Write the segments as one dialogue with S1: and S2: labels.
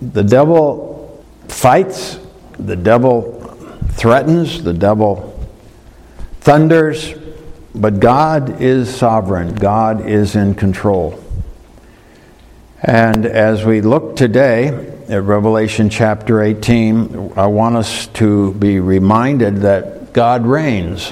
S1: The devil fights, the devil threatens, the devil thunders, but God is sovereign. God is in control. And as we look today at Revelation chapter 18, I want us to be reminded that God reigns,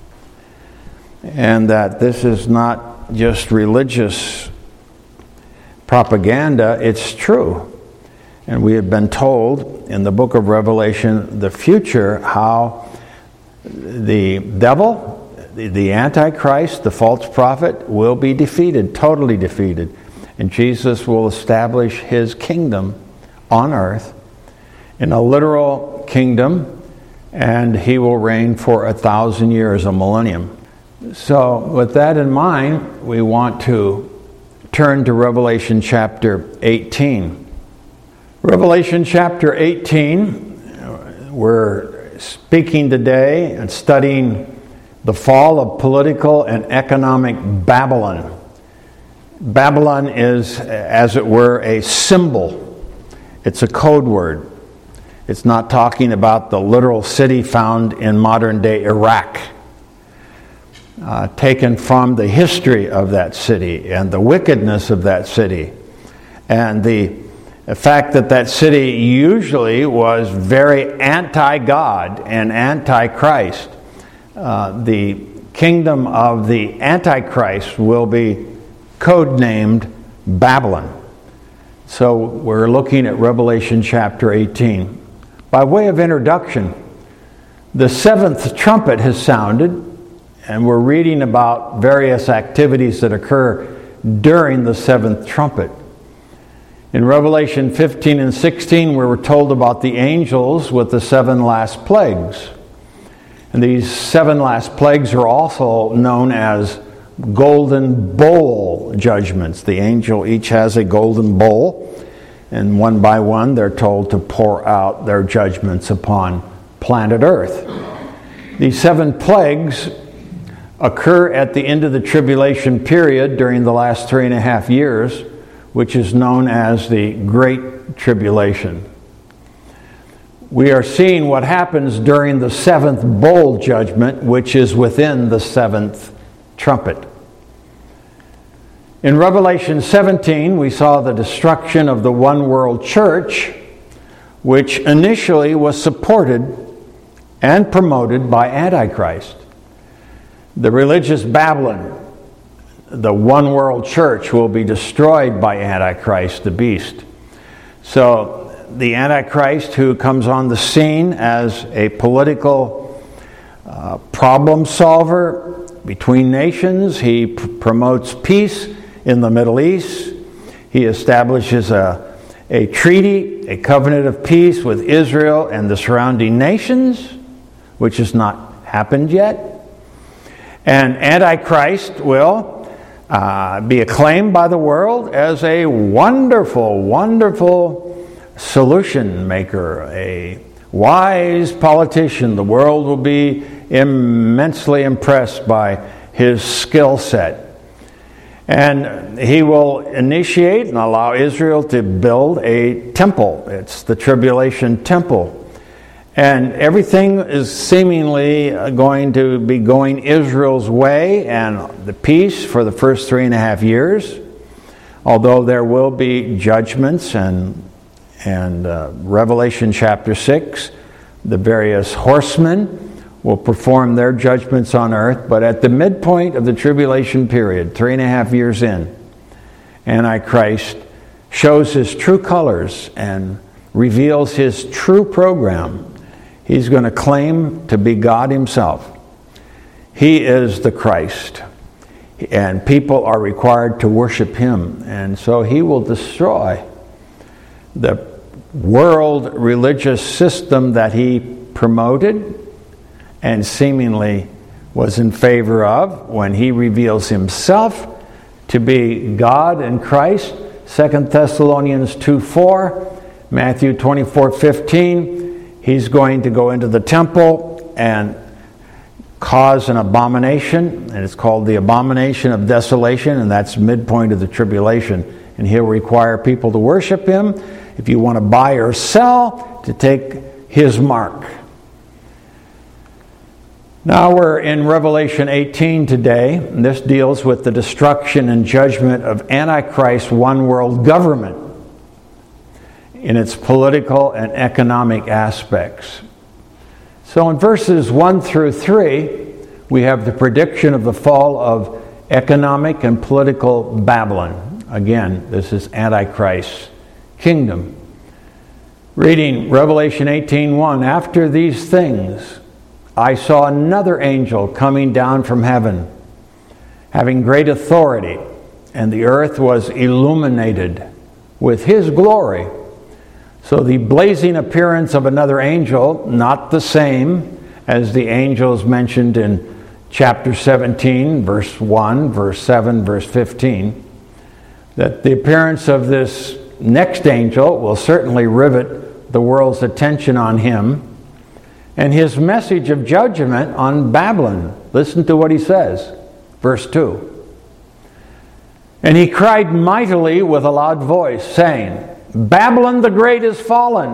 S1: and that this is not just religious propaganda, it's true. And we have been told in the book of Revelation the future, how the devil, the Antichrist, the false prophet, will be defeated, totally defeated. And Jesus will establish his kingdom on earth in a literal kingdom, and he will reign for 1,000 years, a millennium. So with that in mind, we want to turn to Revelation chapter 18. Revelation chapter 18, we're speaking today and studying the fall of political and economic Babylon. Babylon is, as it were, a symbol. It's a code word. It's not talking about the literal city found in modern-day Iraq, taken from the history of that city and the wickedness of that city, and the fact that that city usually was very anti-God and anti-Christ. The kingdom of the Antichrist will be codenamed Babylon. So we're looking at Revelation chapter 18. By way of introduction, the seventh trumpet has sounded, and we're reading about various activities that occur during the seventh trumpet. In Revelation 15 and 16, we were told about the angels with the 7 last plagues. And these 7 last plagues are also known as golden bowl judgments. The angel each has a golden bowl, and one by one they're told to pour out their judgments upon planet Earth. These 7 plagues occur at the end of the tribulation period during the last 3.5 years, which is known as the Great Tribulation. We are seeing what happens during the 7th bowl judgment, which is within the 7th trumpet. In Revelation 17, we saw the destruction of the one world church, which initially was supported and promoted by Antichrist. The religious Babylon, the one world church, will be destroyed by Antichrist, the beast. So the Antichrist, who comes on the scene as a political problem solver between nations, he promotes peace in the Middle East. He establishes a treaty, a covenant of peace with Israel and the surrounding nations, which has not happened yet. And Antichrist will be acclaimed by the world as a wonderful, wonderful solution maker, a wise politician. The world will be immensely impressed by his skill set. And he will initiate and allow Israel to build a temple. It's the tribulation temple. And everything is seemingly going to be going Israel's way, and the peace for the first 3.5 years, although there will be judgments, and Revelation chapter 6, the various horsemen will perform their judgments on earth. But at the midpoint of the tribulation period, 3.5 years in, Antichrist shows his true colors and reveals his true program. He's going to claim to be God himself. He is the Christ, and people are required to worship him. And so he will destroy the world religious system that he promoted and seemingly was in favor of when he reveals himself to be God and Christ. 2 Thessalonians 2:4, Matthew 24:15. He's going to go into the temple and cause an abomination, and it's called the abomination of desolation, and that's midpoint of the tribulation. And he'll require people to worship him. if you want to buy or sell, to take his mark. Now we're in Revelation 18 today, and this deals with the destruction and judgment of Antichrist's one world government in its political and economic aspects. So in verses 1 through 3, we have the prediction of the fall of economic and political Babylon. Again, this is Antichrist's kingdom. Reading Revelation 18:1, "After these things I saw another angel coming down from heaven, having great authority, and the earth was illuminated with his glory." So the blazing appearance of another angel, not the same as the angels mentioned in chapter 17, verse 1, verse 7, verse 15, that the appearance of this next angel will certainly rivet the world's attention on him and his message of judgment on Babylon. Listen to what he says, verse 2. "And he cried mightily with a loud voice, saying, Babylon the Great is fallen,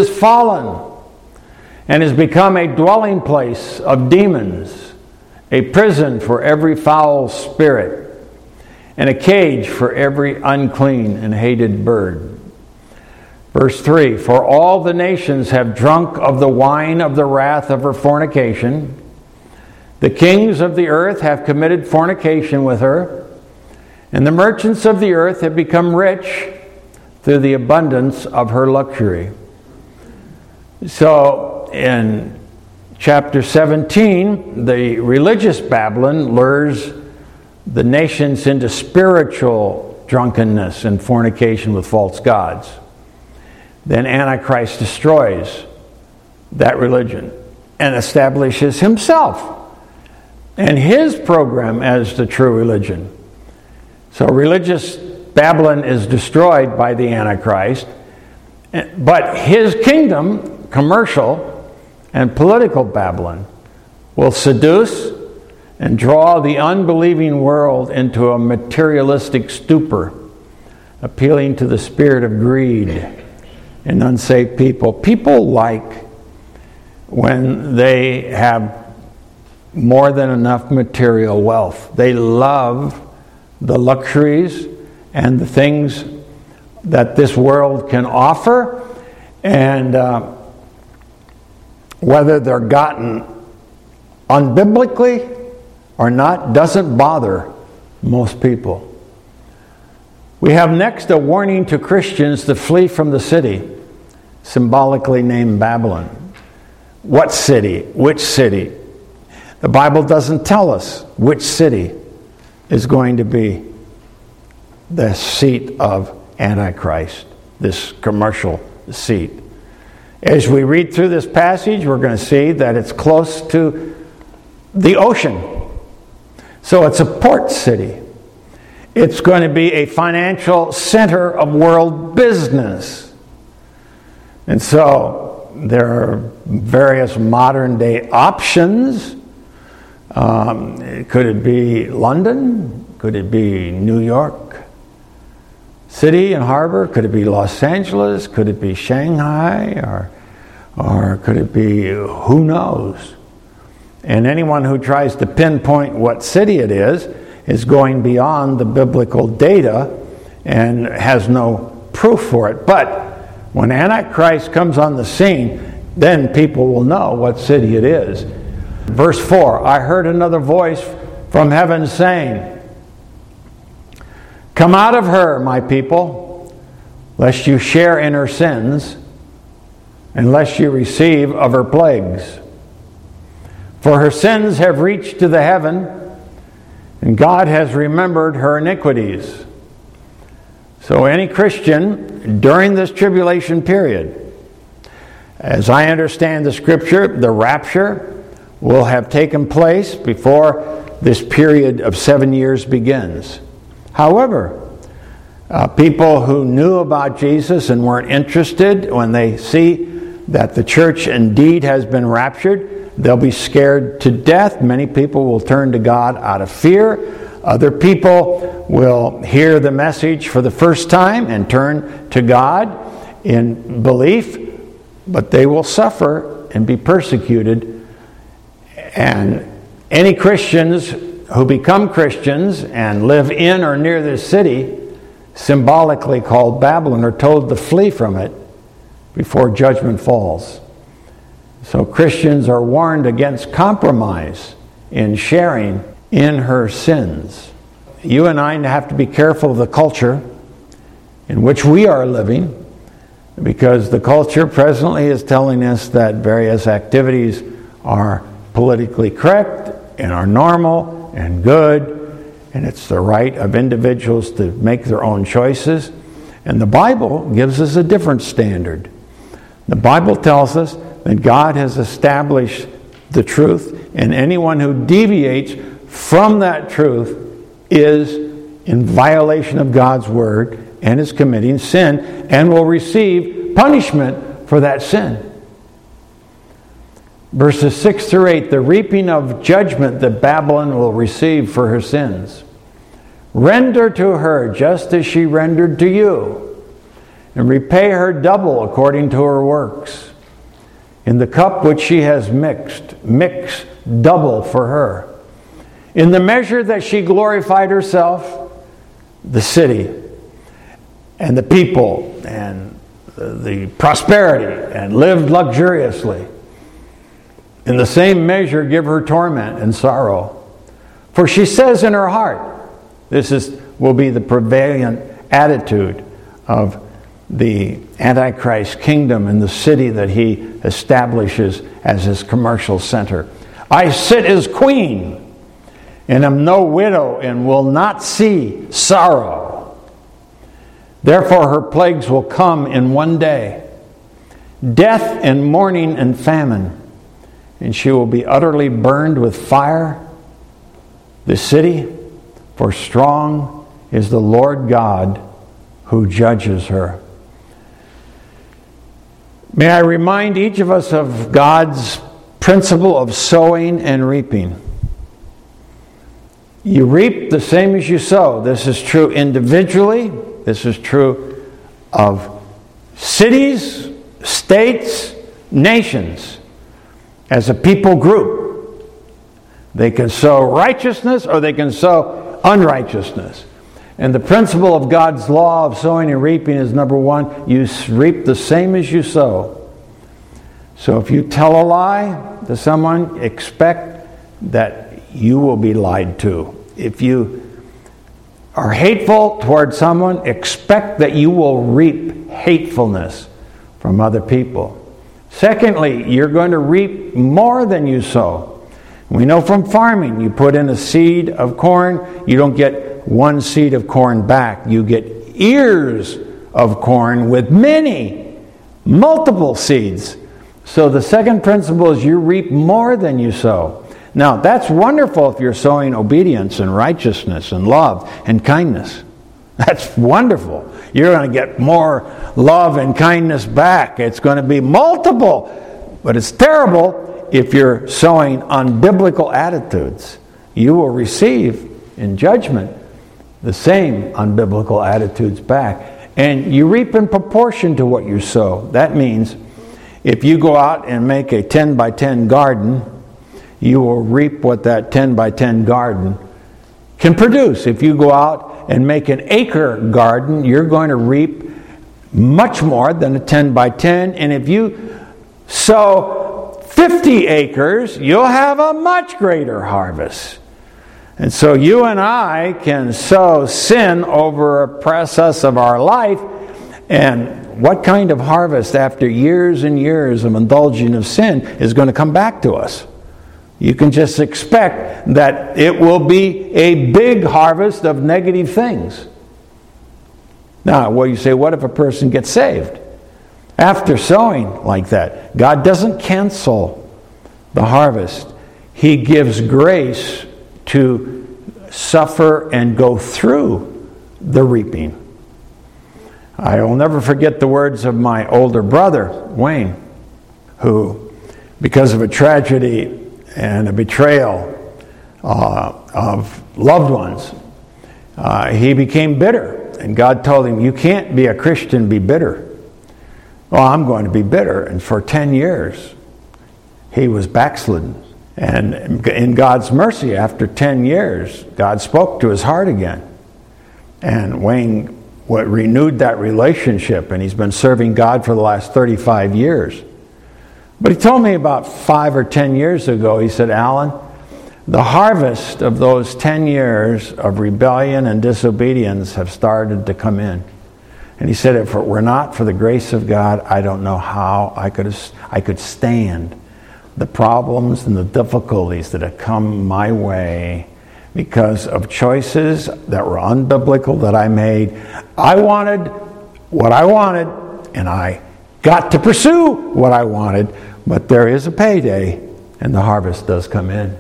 S1: and has become a dwelling place of demons, a prison for every foul spirit, and a cage for every unclean and hated bird." Verse 3, "For all the nations have drunk of the wine of the wrath of her fornication. The kings of the earth have committed fornication with her, and the merchants of the earth have become rich through the abundance of her luxury." So in chapter 17, the religious Babylon lures the nations into spiritual drunkenness and fornication with false gods. Then Antichrist destroys that religion and establishes himself and his program as the true religion. So religious Babylon is destroyed by the Antichrist, but his kingdom, commercial and political Babylon, will seduce and draw the unbelieving world into a materialistic stupor, appealing to the spirit of greed in unsaved people. People like when they have more than enough material wealth. They love the luxuries and the things that this world can offer, and whether they're gotten unbiblically or not doesn't bother most people. We have next a warning to Christians to flee from the city, symbolically named Babylon. What city? Which city? The Bible doesn't tell us which city is going to be the seat of Antichrist, this commercial seat. As we read through this passage, we're going to see that it's close to the ocean. So it's a port city. It's going to be a financial center of world business. And so there are various modern day options. Could it be London? Could it be New York City and Harbor? Could it be Los Angeles? Could it be Shanghai? Or could it be who knows? And anyone who tries to pinpoint what city it is going beyond the biblical data and has no proof for it. But when Antichrist comes on the scene, then people will know what city it is. Verse 4, "I heard another voice from heaven saying, Come out of her, my people, lest you share in her sins, and lest you receive of her plagues. For her sins have reached to the heaven, and God has remembered her iniquities." So any Christian during this tribulation period, as I understand the scripture, the rapture will have taken place before this period of 7 years begins. However, people who knew about Jesus and weren't interested, when they see that the church indeed has been raptured, they'll be scared to death. Many people will turn to God out of fear. Other people will hear the message for the first time and turn to God in belief, but they will suffer and be persecuted. And any Christians who become Christians and live in or near this city, symbolically called Babylon, are told to flee from it before judgment falls. So Christians are warned against compromise in sharing in her sins. You and I have to be careful of the culture in which we are living, because the culture presently is telling us that various activities are politically correct and are normal and good, and it's the right of individuals to make their own choices. And the Bible gives us a different standard. The Bible tells us that God has established the truth, and anyone who deviates from that truth is in violation of God's word and is committing sin and will receive punishment for that sin. Verses 6 through 8, the reaping of judgment that Babylon will receive for her sins. Render to her just as she rendered to you, and repay her double according to her works. In the cup which she has mixed, mix double for her. In the measure that she glorified herself, the city and the people and the prosperity, and lived luxuriously, in the same measure give her torment and sorrow. For she says in her heart, will be the prevalent attitude of the Antichrist kingdom in the city that he establishes as his commercial center. I sit as queen, and am no widow, and will not see sorrow. Therefore her plagues will come in one day, death and mourning and famine, and she will be utterly burned with fire, the city, for strong is the Lord God who judges her. May I remind each of us of God's principle of sowing and reaping. You reap the same as you sow. This is true individually. This is true of cities, states, nations. As a people group, they can sow righteousness or they can sow unrighteousness. And the principle of God's law of sowing and reaping is, number one, you reap the same as you sow. So if you tell a lie to someone, expect that you will be lied to. If you are hateful toward someone, expect that you will reap hatefulness from other people. Secondly, you're going to reap more than you sow. We know from farming, you put in a seed of corn, you don't get one seed of corn back. You get ears of corn with multiple seeds. So the second principle is you reap more than you sow. Now, that's wonderful if you're sowing obedience and righteousness and love and kindness. That's wonderful. You're going to get more love and kindness back. It's going to be multiple. But it's terrible if you're sowing unbiblical attitudes. You will receive in judgment the same unbiblical attitudes back. And you reap in proportion to what you sow. That means if you go out and make a 10 by 10 garden, you will reap what that 10 by 10 garden can produce. If you go out and make an acre garden, you're going to reap much more than a 10 by 10. And if you sow 50 acres, you'll have a much greater harvest. And so you and I can sow sin over a process of our life, and what kind of harvest after years and years of indulging of sin is going to come back to us? You can just expect that it will be a big harvest of negative things. Now, well, you say, what if a person gets saved? After sowing like that, God doesn't cancel the harvest. He gives grace to suffer and go through the reaping. I will never forget the words of my older brother, Wayne, who, because of a tragedy and a betrayal of loved ones, he became bitter. And God told him, you can't be a Christian, be bitter. well, I'm going to be bitter. And for 10 years, he was backslidden. And in God's mercy, after 10 years, God spoke to his heart again. And Wayne renewed that relationship, and he's been serving God for the last 35 years. But he told me about 5 or 10 years ago, he said, Alan, the harvest of those 10 years of rebellion and disobedience have started to come in. And he said, if it were not for the grace of God, I don't know how I could stand the problems and the difficulties that have come my way because of choices that were unbiblical that I made. I wanted what I wanted, and I got to pursue what I wanted, but there is a payday, and the harvest does come in.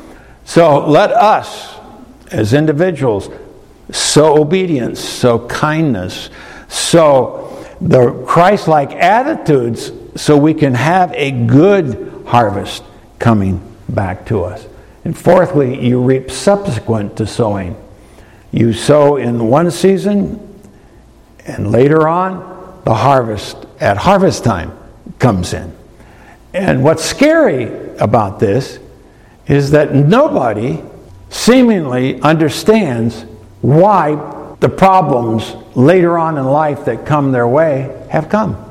S1: So let us, as individuals, sow obedience, sow kindness, sow the Christ-like attitudes so we can have a good harvest coming back to us. And fourthly, you reap subsequent to sowing. You sow in one season, and later on, the harvest at harvest time comes in. And what's scary about this is that nobody seemingly understands why the problems later on in life that come their way have come.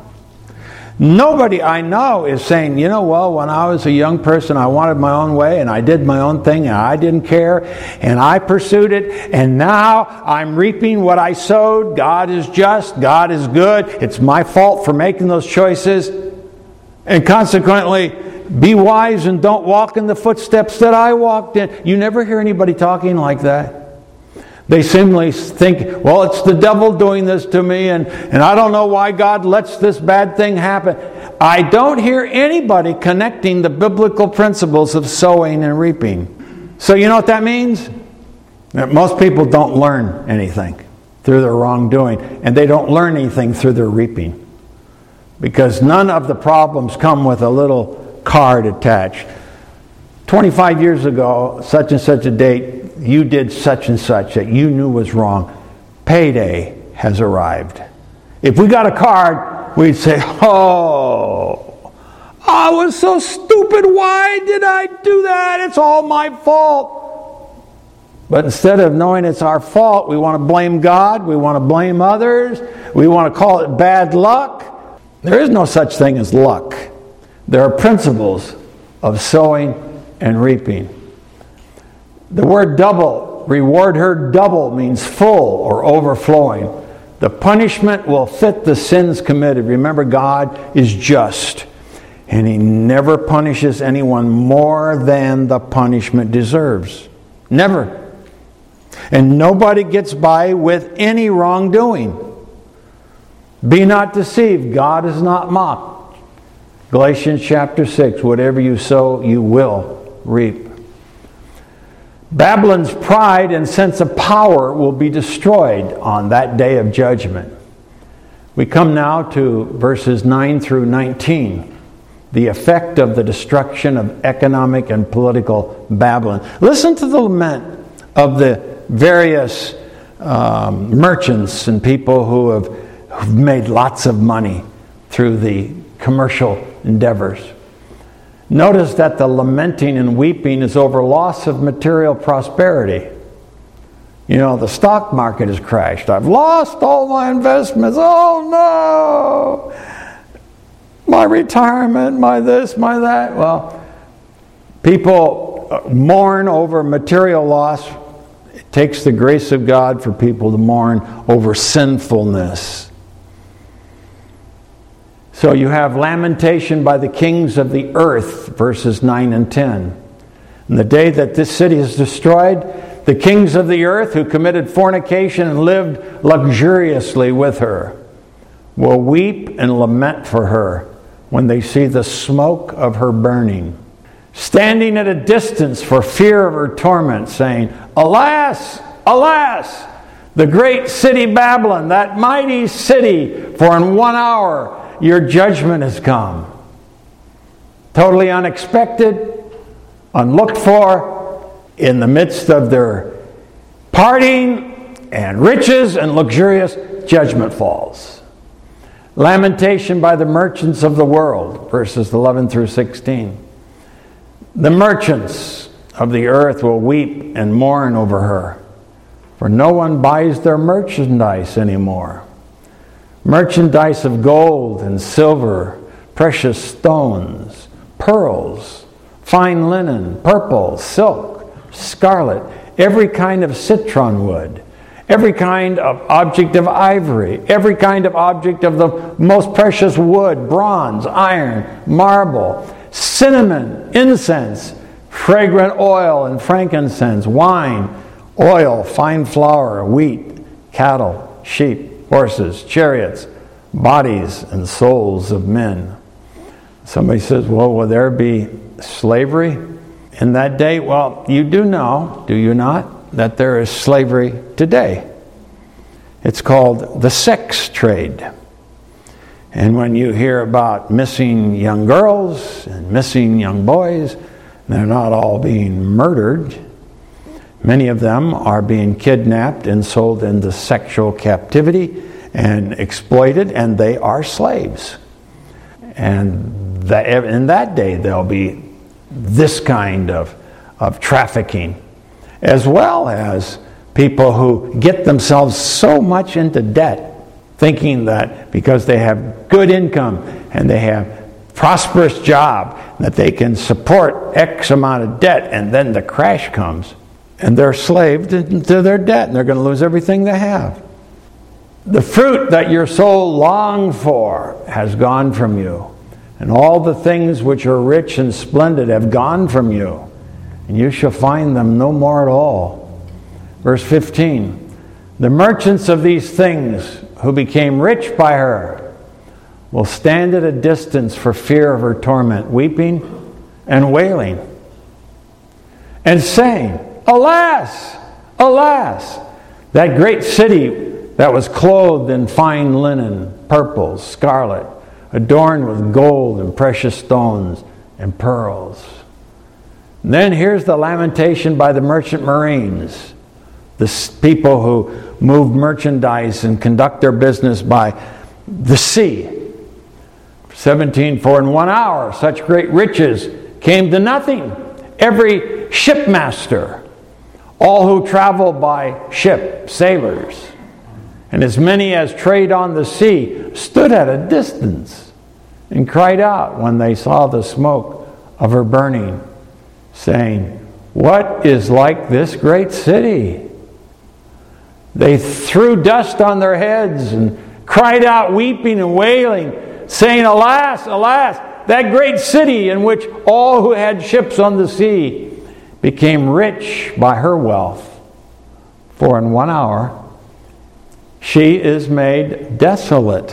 S1: Nobody I know is saying, well, when I was a young person, I wanted my own way, and I did my own thing, and I didn't care, and I pursued it, and now I'm reaping what I sowed. God is just. God is good. It's my fault for making those choices. And consequently, be wise and don't walk in the footsteps that I walked in. You never hear anybody talking like that. They simply think, well, it's the devil doing this to me, and I don't know why God lets this bad thing happen. I don't hear anybody connecting the biblical principles of sowing and reaping. So you know what that means? That most people don't learn anything through their wrongdoing, and they don't learn anything through their reaping. Because none of the problems come with a little card attached. 25 years ago, such and such a date, you did such and such that you knew was wrong. Payday has arrived. If we got a card, we'd say, oh, I was so stupid. Why did I do that? It's all my fault. But instead of knowing it's our fault, we want to blame God. We want to blame others. We want to call it bad luck. There is no such thing as luck. There are principles of sowing and reaping. The word double, reward her double, means full or overflowing. The punishment will fit the sins committed. Remember, God is just, and He never punishes anyone more than the punishment deserves. Never. And nobody gets by with any wrongdoing. Be not deceived. God is not mocked. Galatians chapter 6, whatever you sow, you will reap. Babylon's pride and sense of power will be destroyed on that day of judgment. We come now to verses 9 through 19. The effect of the destruction of economic and political Babylon. Listen to the lament of the various merchants and people who've made lots of money through the commercial endeavors. Notice that the lamenting and weeping is over loss of material prosperity. The stock market has crashed. I've lost all my investments. Oh no! My retirement, my this, my that. Well, people mourn over material loss. It takes the grace of God for people to mourn over sinfulness. So you have lamentation by the kings of the earth, verses 9 and 10. In the day that this city is destroyed, the kings of the earth who committed fornication and lived luxuriously with her will weep and lament for her when they see the smoke of her burning, standing at a distance for fear of her torment, saying, Alas, alas, the great city Babylon, that mighty city, for in 1 hour your judgment has come. Totally unexpected, unlooked for, in the midst of their partying and riches and luxurious, judgment falls. Lamentation by the merchants of the world, verses 11 through 16. The merchants of the earth will weep and mourn over her, for no one buys their merchandise anymore. Merchandise of gold and silver, precious stones, pearls, fine linen, purple, silk, scarlet, every kind of citron wood, every kind of object of ivory, every kind of object of the most precious wood, bronze, iron, marble, cinnamon, incense, fragrant oil and frankincense, wine, oil, fine flour, wheat, cattle, sheep, horses, chariots, bodies, and souls of men. Somebody says, well, will there be slavery in that day? Well, you do know, do you not, that there is slavery today. It's called the sex trade. And when you hear about missing young girls and missing young boys, they're not all being murdered. Many of them are being kidnapped and sold into sexual captivity and exploited, and they are slaves. And in that day, there'll be this kind of trafficking, as well as people who get themselves so much into debt, thinking that because they have good income and they have prosperous job, that they can support X amount of debt, and then the crash comes, and they're slaved to their debt, and they're going to lose everything they have. The fruit that your soul longed for has gone from you, and all the things which are rich and splendid have gone from you, and you shall find them no more at all. Verse 15, the merchants of these things who became rich by her will stand at a distance for fear of her torment, weeping and wailing, and saying, alas, alas, that great city that was clothed in fine linen, purple, scarlet, adorned with gold and precious stones and pearls. And then here's the lamentation by the merchant marines, the people who move merchandise and conduct their business by the sea. 17, for in 1 hour such great riches came to nothing. Every shipmaster, all who travel by ship, sailors, and as many as trade on the sea, stood at a distance and cried out when they saw the smoke of her burning, saying, what is like this great city? They threw dust on their heads and cried out, weeping and wailing, saying, alas, alas, that great city in which all who had ships on the sea became rich by her wealth. For in 1 hour she is made desolate.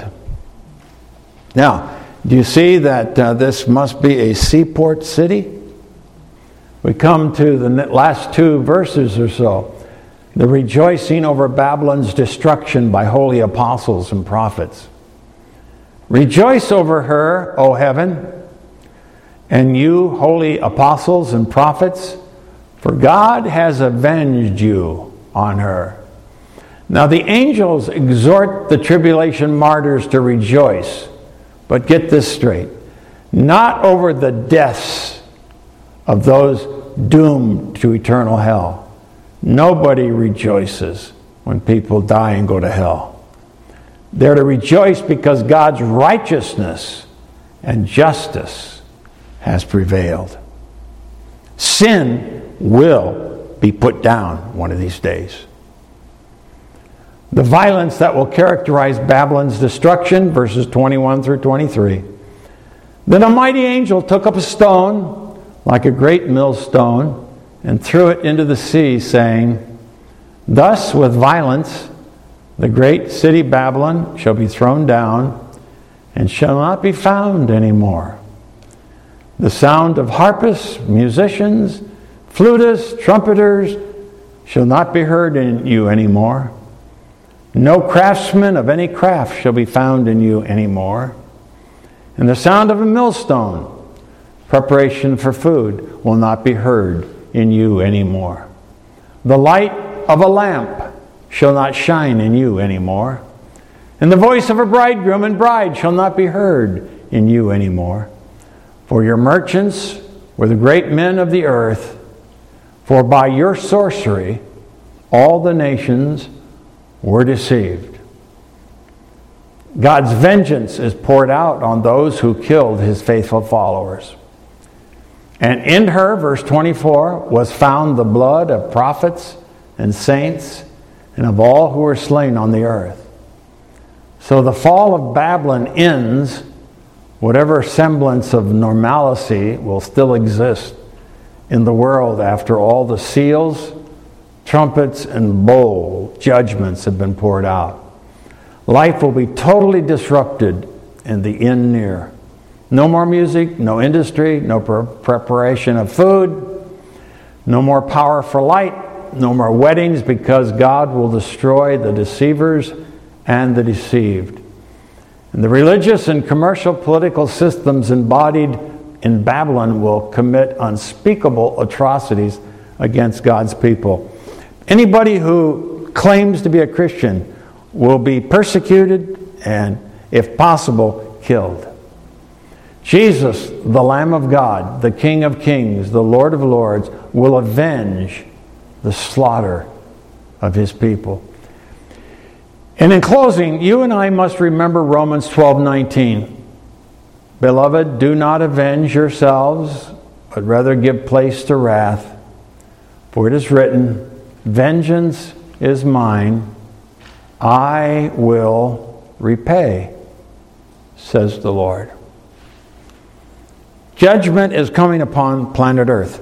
S1: Now, do you see that this must be a seaport city? We come to the last 2 verses or so. The rejoicing over Babylon's destruction by holy apostles and prophets. Rejoice over her, O heaven, and you, holy apostles and prophets, for God has avenged you on her. Now the angels exhort the tribulation martyrs to rejoice, but get this straight, not over the deaths of those doomed to eternal hell. Nobody rejoices when people die and go to hell. They're to rejoice because God's righteousness and justice has prevailed. Sin will be put down one of these days. The violence that will characterize Babylon's destruction, verses 21 through 23. Then a mighty angel took up a stone, like a great millstone, and threw it into the sea, saying, thus with violence the great city Babylon shall be thrown down, and shall not be found any more. The sound of harpists, musicians, flutists, trumpeters shall not be heard in you any more. No craftsman of any craft shall be found in you any more. And the sound of a millstone, preparation for food, will not be heard in you any more. The light of a lamp shall not shine in you any more. And the voice of a bridegroom and bride shall not be heard in you anymore. For your merchants were the great men of the earth, for by your sorcery all the nations were deceived. God's vengeance is poured out on those who killed his faithful followers. And in her, verse 24, was found the blood of prophets and saints and of all who were slain on the earth. So the fall of Babylon ends. Whatever semblance of normalcy will still exist in the world after all the seals, trumpets, and bowl judgments have been poured out. Life will be totally disrupted and the end near. No more music, no industry, no preparation of food, no more power for light, no more weddings, because God will destroy the deceivers and the deceived. And the religious and commercial political systems embodied in Babylon will commit unspeakable atrocities against God's people. Anybody who claims to be a Christian will be persecuted and, if possible, killed. Jesus, the Lamb of God, the King of Kings, the Lord of Lords, will avenge the slaughter of his people. And in closing, you and I must remember Romans 12:19. Beloved, do not avenge yourselves, but rather give place to wrath. For it is written, vengeance is mine, I will repay, says the Lord. Judgment is coming upon planet Earth.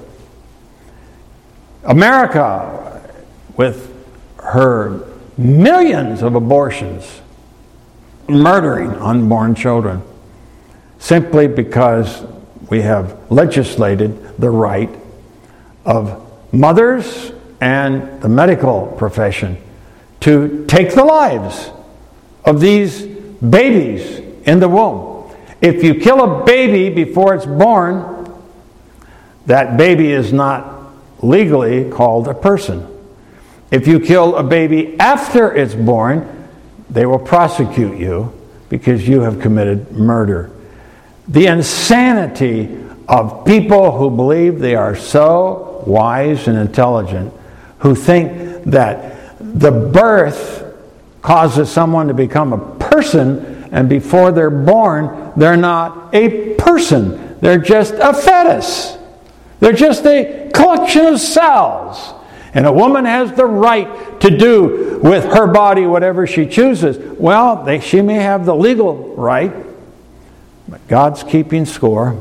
S1: America, with her millions of abortions, murdering unborn children, simply because we have legislated the right of mothers and the medical profession to take the lives of these babies in the womb. If you kill a baby before it's born, that baby is not legally called a person. If you kill a baby after it's born, they will prosecute you because you have committed murder. The insanity of people who believe they are so wise and intelligent, who think that the birth causes someone to become a person, and before they're born, they're not a person. They're just a fetus. They're just a collection of cells. And a woman has the right to do with her body whatever she chooses. Well, she may have the legal right, but God's keeping score.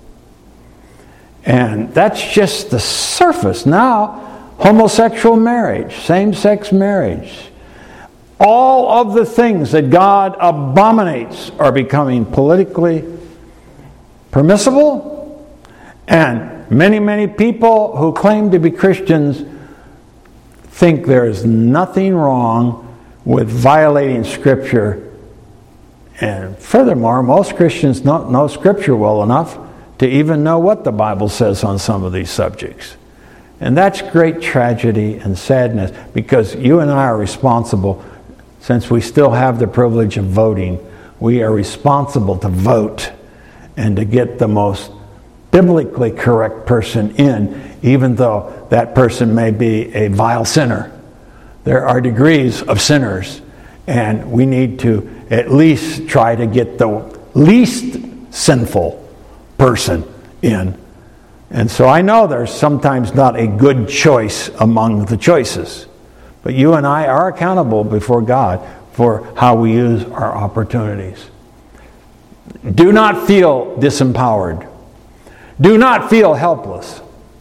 S1: And that's just the surface. Now, homosexual marriage, same-sex marriage, all of the things that God abominates are becoming politically permissible. And many, many people who claim to be Christians think there is nothing wrong with violating Scripture. And furthermore, most Christians don't know Scripture well enough to even know what the Bible says on some of these subjects. And that's great tragedy and sadness, because you and I are responsible, since we still have the privilege of voting, we are responsible to vote and to get the most biblically correct person in, even though that person may be a vile sinner. There are degrees of sinners, and we need to at least try to get the least sinful person in. And so I know there's sometimes not a good choice among the choices, but you and I are accountable before God for how we use our opportunities. Do not feel disempowered. Do not feel helpless.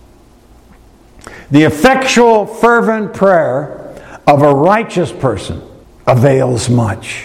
S1: The effectual, fervent prayer of a righteous person avails much.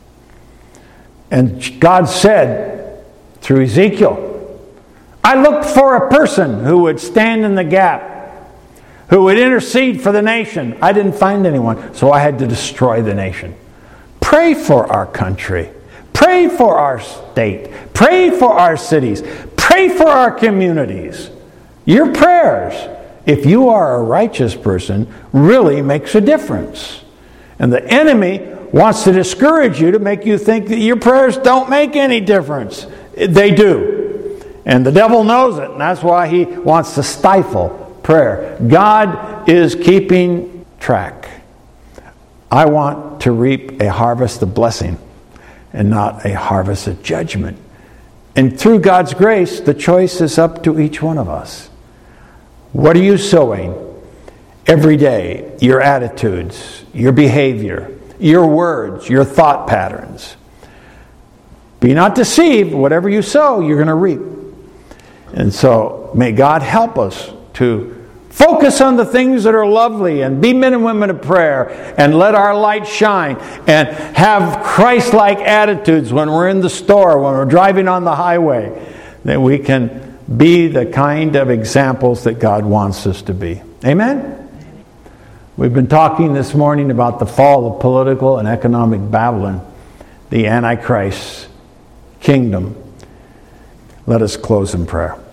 S1: And God said through Ezekiel, I looked for a person who would stand in the gap, who would intercede for the nation. I didn't find anyone, so I had to destroy the nation. Pray for our country. Pray for our state. Pray for our cities. Pray for our communities. Your prayers, if you are a righteous person, really makes a difference. And the enemy wants to discourage you to make you think that your prayers don't make any difference. They do. And the devil knows it, and that's why he wants to stifle prayer. God is keeping track. I want to reap a harvest of blessing and not a harvest of judgment. And through God's grace, the choice is up to each one of us. What are you sowing every day? Your attitudes, your behavior, your words, your thought patterns. Be not deceived. Whatever you sow, you're going to reap. And so may God help us to focus on the things that are lovely and be men and women of prayer and let our light shine and have Christ-like attitudes when we're in the store, when we're driving on the highway, that we can be the kind of examples that God wants us to be. Amen? We've been talking this morning about the fall of political and economic Babylon, the Antichrist kingdom. Let us close in prayer.